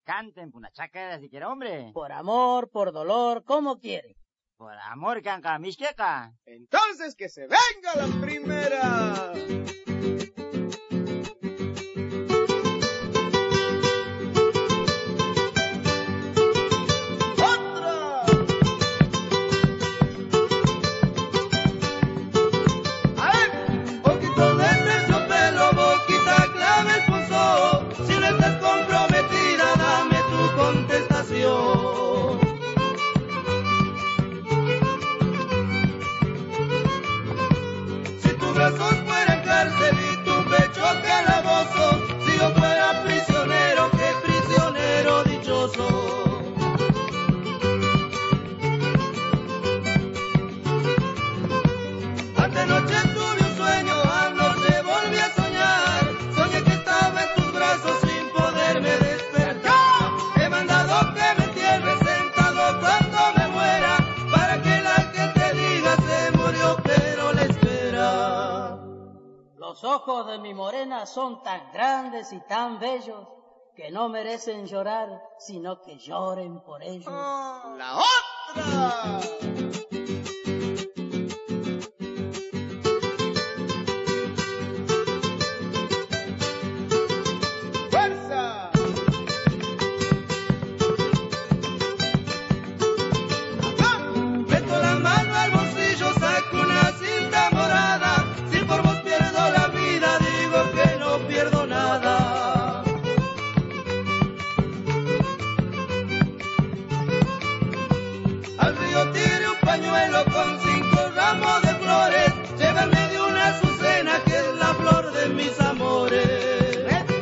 Canten una chácara si quiere, hombre. Por amor, por dolor, como quiere. Por amor, canca, mixqueca. Entonces que se venga la primera. Los ojos de mi morena son tan grandes y tan bellos que no merecen llorar, sino que lloren por ellos. ¡La otra! Con 5 ramos de flores, llévame de una azucena que es la flor de mis amores.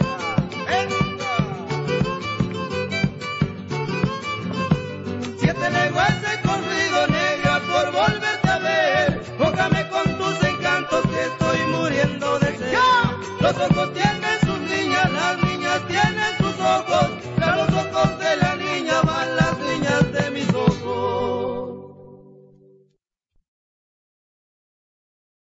Siete leguas he corrido, negra, por volverte a ver. Mójame con tus encantos que estoy muriendo de sed. Los ojos tienen sus niñas, las niñas tienen